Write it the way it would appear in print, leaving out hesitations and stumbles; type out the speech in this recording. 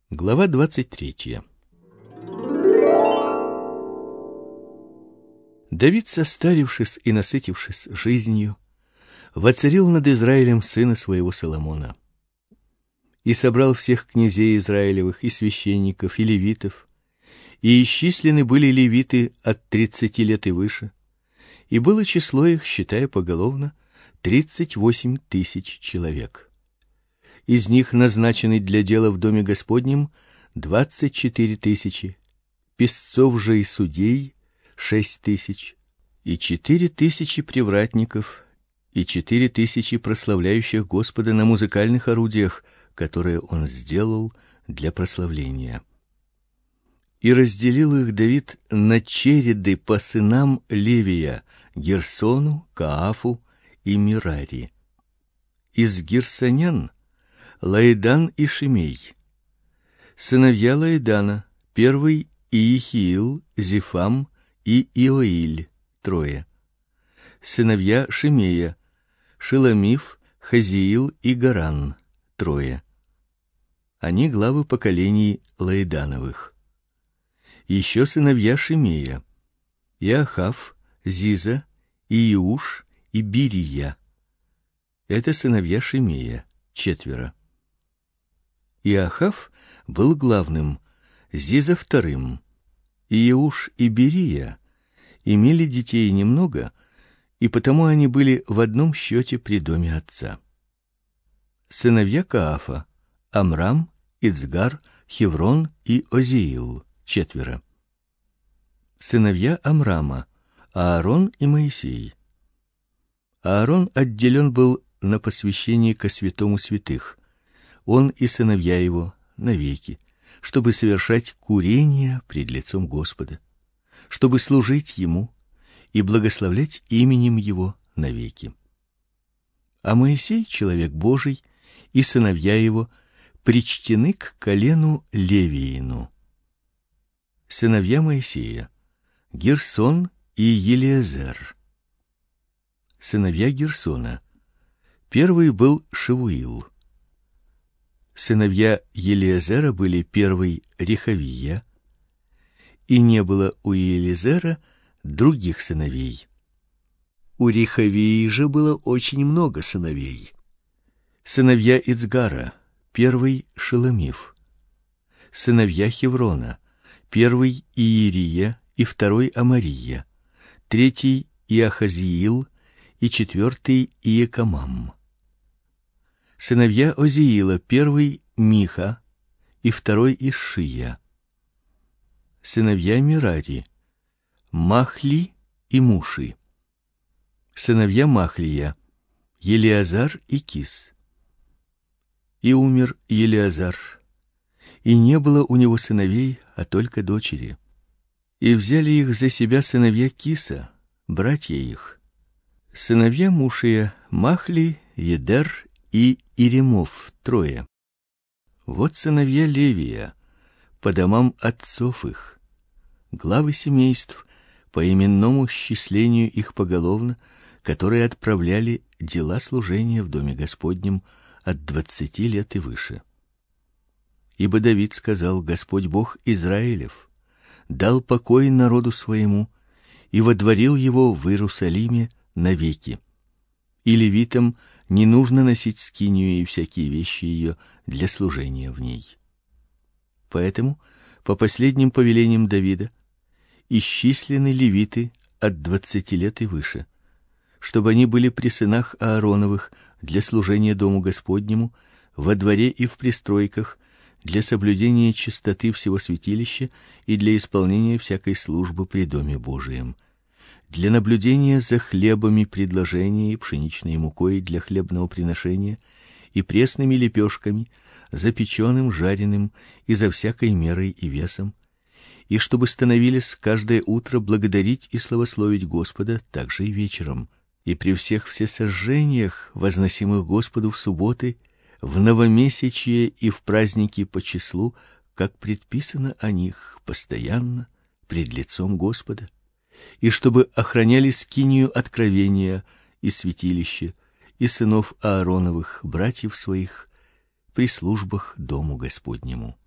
Глава 23. Давид, состарившись и насытившись жизнью, воцарил над Израилем сына своего Соломона. И собрал всех князей Израилевых, и священников, и левитов, и исчислены были левиты от 30 лет и выше, и было число их, считая поголовно, 38 тысяч человек. Из них назначены для дела в доме Господнем 24 тысячи, писцов же и судей 6 тысяч, и 4 тысячи привратников, и 4 тысячи прославляющих Господа на музыкальных орудиях, которые он сделал для прославления. И разделил их Давид на череды по сынам Левия: Герсону, Каафу и Мирари. Из герсонян Лаидан и Шимей. Сыновья Лаидана: первый Иехиил, Зефам и Иоиль, трое. Сыновья Шимея: Шеломиф, Хазиил и Гаран, трое. Они главы поколений Лаидановых. Еще сыновья Шимея: Иохав, Зиза, Иуш и Бирия. Это сыновья Шимея, четверо. Иохав был главным, Зиза вторым. Иуш и Бирия имели детей немного, и потому они были в одном счете при доме отца. Сыновья Каафа: Амрам, Ицгар, Хеврон и Озиил, четверо. Сыновья Амрама: Аарон и Моисей. Аарон отделен был на посвящение ко святому святых, он и сыновья его навеки, чтобы совершать курение пред лицом Господа, чтобы служить ему и благословлять именем его навеки. А Моисей, человек Божий, и сыновья его причтены к колену Левиину. Сыновья Моисея: Герсон и Елиезер. Сыновья Герсона: первый был Шевуил. Сыновья Елиезера были: первый Рехавия, и не было у Елиезера других сыновей. У Рехавии же было очень много сыновей. Сыновья Ицгара: первый Шеломиф. Сыновья Хеврона: первый Иерия и второй Амария, третий Иахазиил и четвертый Иекамам. Сыновья Озиила: первый Миха и второй Ишия. Сыновья Мирари: Махли и Муши. Сыновья Махлия: Елиазар и Кис. И умер Елиазар, и не было у него сыновей, а только дочери. И взяли их за себя сыновья Киса, братья их. Сыновья Мушия: Махли, Едер и Иремов, трое. Вот сыновья Левия по домам отцов их, главы семейств по именному счислению их поголовно, которые отправляли дела служения в доме Господнем от 20 лет и выше. Ибо Давид сказал: Господь Бог Израилев дал покой народу своему и водворил его в Иерусалиме навеки. И левитам не нужно носить скинию и всякие вещи ее для служения в ней. Поэтому, по последним повелениям Давида, исчислены левиты от 20 лет и выше, чтобы они были при сынах Аароновых для служения дому Господнему во дворе и в пристройках, для соблюдения чистоты всего святилища и для исполнения всякой службы при доме Божием, для наблюдения за хлебами предложения и пшеничной мукой для хлебного приношения и пресными лепешками, запеченным, жареным и за всякой мерой и весом, и чтобы становились каждое утро благодарить и славословить Господа также и вечером, и при всех всесожжениях, возносимых Господу в субботы, в новомесячие и в праздники по числу, как предписано о них постоянно пред лицом Господа, и чтобы охраняли скинию откровения и святилище, и сынов Аароновых, братьев своих, при службах дому Господнему.